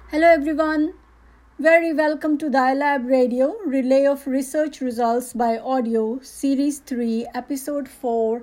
Hello everyone, very welcome to Dialab Radio, Relay of Research Results by Audio, Series 3, Episode 4,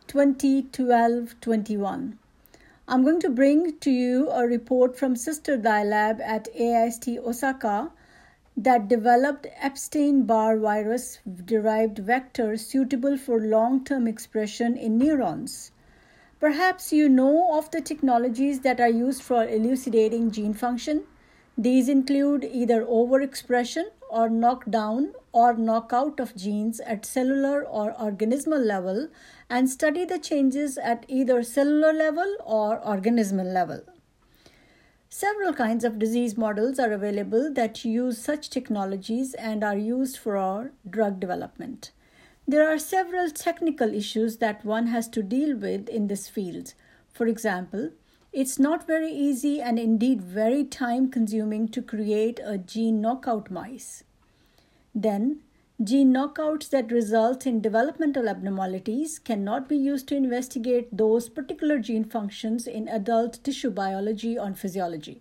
2012-21. I'm going to bring to you a report from Sister Dialab at AIST Osaka that developed Epstein-Barr virus-derived vectors suitable for long-term expression in neurons. Perhaps you know of the technologies that are used for elucidating gene function. These include either overexpression or knockdown or knockout of genes at cellular or organismal level and study the changes at either cellular level or organismal level. Several kinds of disease models are available that use such technologies and are used for our drug development. There are several technical issues that one has to deal with in this field. For example, it's not very easy and indeed very time-consuming to create a gene knockout mice. Then, gene knockouts that result in developmental abnormalities cannot be used to investigate those particular gene functions in adult tissue biology or physiology.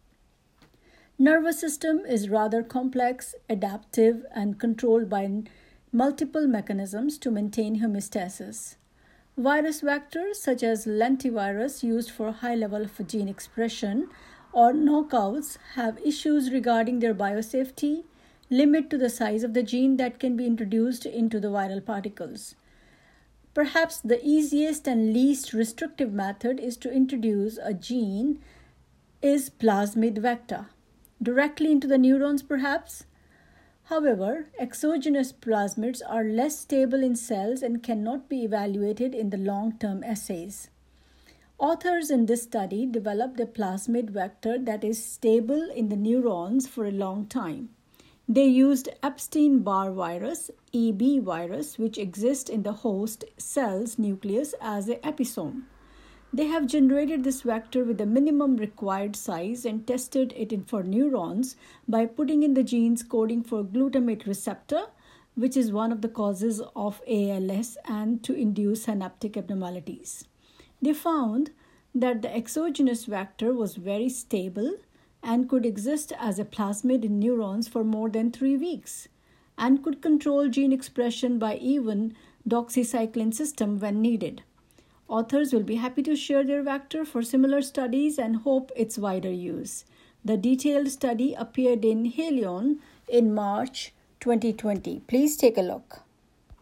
Nervous system is rather complex, adaptive, and controlled by multiple mechanisms to maintain homeostasis. Virus vectors such as lentivirus used for high level of gene expression or knockouts have issues regarding their biosafety, limit to the size of the gene that can be introduced into the viral particles. Perhaps the easiest and least restrictive method is to introduce a gene is plasmid vector. Directly into the neurons perhaps? However, exogenous plasmids are less stable in cells and cannot be evaluated in the long-term assays. Authors in this study developed a plasmid vector that is stable in the neurons for a long time. They used Epstein-Barr virus, EB virus, which exists in the host cell's nucleus as an episome. They have generated this vector with the minimum required size and tested it for neurons by putting in the genes coding for glutamate receptor, which is one of the causes of ALS, and to induce synaptic abnormalities. They found that the exogenous vector was very stable and could exist as a plasmid in neurons for more than 3 weeks and could control gene expression by even doxycycline system when needed. Authors will be happy to share their vector for similar studies and hope its wider use. The detailed study appeared in Helion in March 2020. Please take a look.